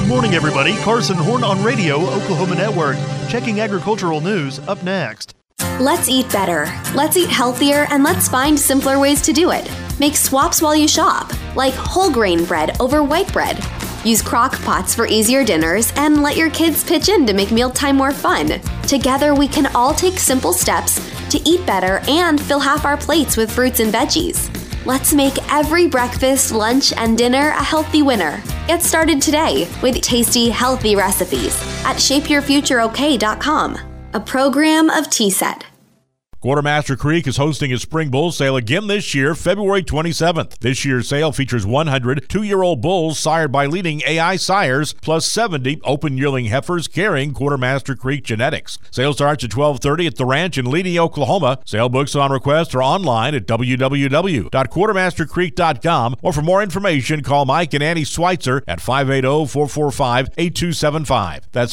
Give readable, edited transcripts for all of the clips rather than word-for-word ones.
Good morning, everybody. Carson Horn on Radio, Oklahoma Network. Checking agricultural news up next. Let's eat better. Let's eat healthier, and let's find simpler ways to do it. Make swaps while you shop, like whole grain bread over white bread. Use crock pots for easier dinners, and let your kids pitch in to make mealtime more fun. Together, we can all take simple steps to eat better and fill half our plates with fruits and veggies. Let's make every breakfast, lunch, and dinner a healthy winner. Get started today with tasty, healthy recipes at shapeyourfutureok.com, a program of TSET. Quartermaster Creek is hosting a spring bull sale again this year, February 27th. This year's sale features 100 two-year-old bulls sired by leading AI sires, plus 70 open yearling heifers carrying Quartermaster Creek genetics. Sale starts at 12:30 at the ranch in Leading, Oklahoma. Sale books on request or online at www.quartermastercreek.com, or for more information, call Mike and Annie Schweitzer at 580-445-8275. That's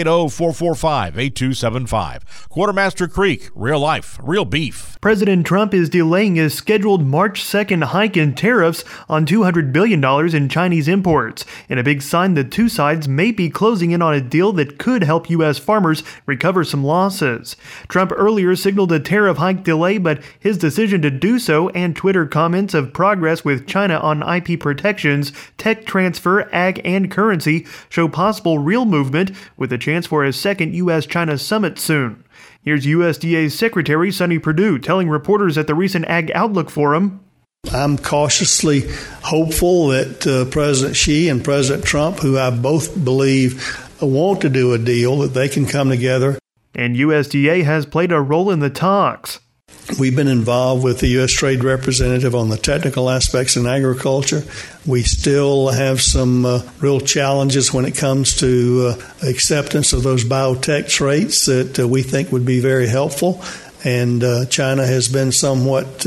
580-445-8275. Quartermaster Creek, real life, real beef. President Trump is delaying his scheduled March 2nd hike in tariffs on $200 billion in Chinese imports, in a big sign that two sides may be closing in on a deal that could help U.S. farmers recover some losses. Trump earlier signaled a tariff hike delay, but his decision to do so and Twitter comments of progress with China on IP protections, tech transfer, ag, and currency show possible real movement, with a chance for a second U.S.-China summit soon. Here's USDA's Secretary Sonny Perdue telling reporters at the recent Ag Outlook Forum, I'm cautiously hopeful that President Xi and President Trump, who I both believe want to do a deal, that they can come together. And USDA has played a role in the talks. We've been involved with the U.S. Trade Representative on the technical aspects in agriculture. We still have some real challenges when it comes to acceptance of those biotech traits that we think would be very helpful. And China has been somewhat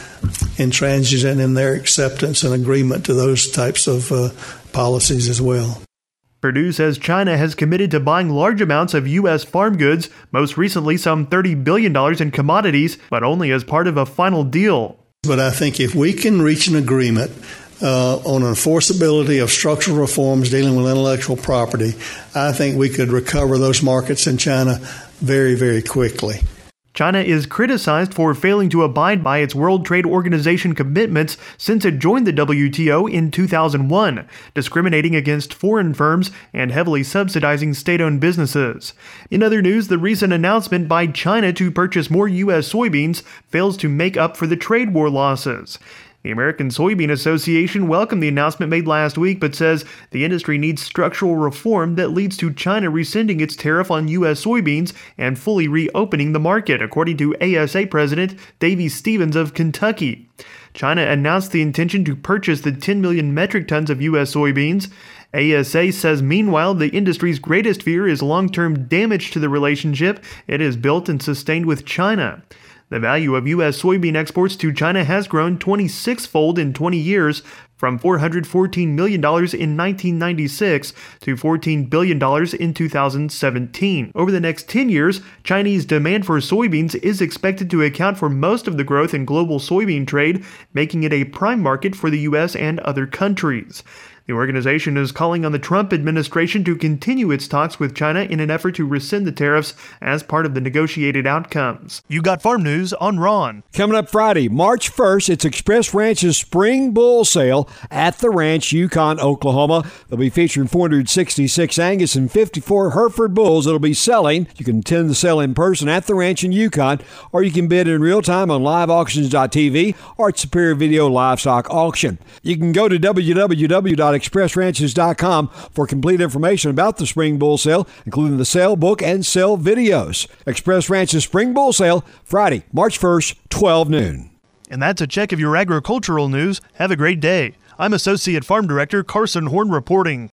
intransigent in their acceptance and agreement to those types of policies as well. Perdue says China has committed to buying large amounts of U.S. farm goods, most recently some $30 billion in commodities, but only as part of a final deal. But I think if we can reach an agreement on enforceability of structural reforms dealing with intellectual property, I think we could recover those markets in China very, very quickly. China is criticized for failing to abide by its World Trade Organization commitments since it joined the WTO in 2001, discriminating against foreign firms and heavily subsidizing state-owned businesses. In other news, the recent announcement by China to purchase more U.S. soybeans fails to make up for the trade war losses. The American Soybean Association welcomed the announcement made last week, but says the industry needs structural reform that leads to China rescinding its tariff on U.S. soybeans and fully reopening the market, according to ASA President Davy Stevens of Kentucky. China announced the intention to purchase the 10 million metric tons of U.S. soybeans. ASA says, meanwhile, the industry's greatest fear is long-term damage to the relationship it has built and sustained with China. The value of U.S. soybean exports to China has grown 26-fold in 20 years, from $414 million in 1996 to $14 billion in 2017. Over the next 10 years, Chinese demand for soybeans is expected to account for most of the growth in global soybean trade, making it a prime market for the U.S. and other countries. The organization is calling on the Trump administration to continue its talks with China in an effort to rescind the tariffs as part of the negotiated outcomes. You got farm news on Ron. Coming up Friday, March 1st, it's Express Ranch's Spring Bull Sale at the Ranch, Yukon, Oklahoma. They'll be featuring 466 Angus and 54 Hereford bulls that'll be selling. You can attend the sale in person at the Ranch in Yukon, or you can bid in real time on liveauctions.tv or at Superior Video Livestock Auction. You can go to www.expressranches.com for complete information about the Spring Bull Sale, including the sale book and sale videos. Express Ranch's Spring Bull Sale, Friday, March 1st, 12 noon. And that's a check of your agricultural news. Have a great day. I'm Associate Farm Director Carson Horn reporting.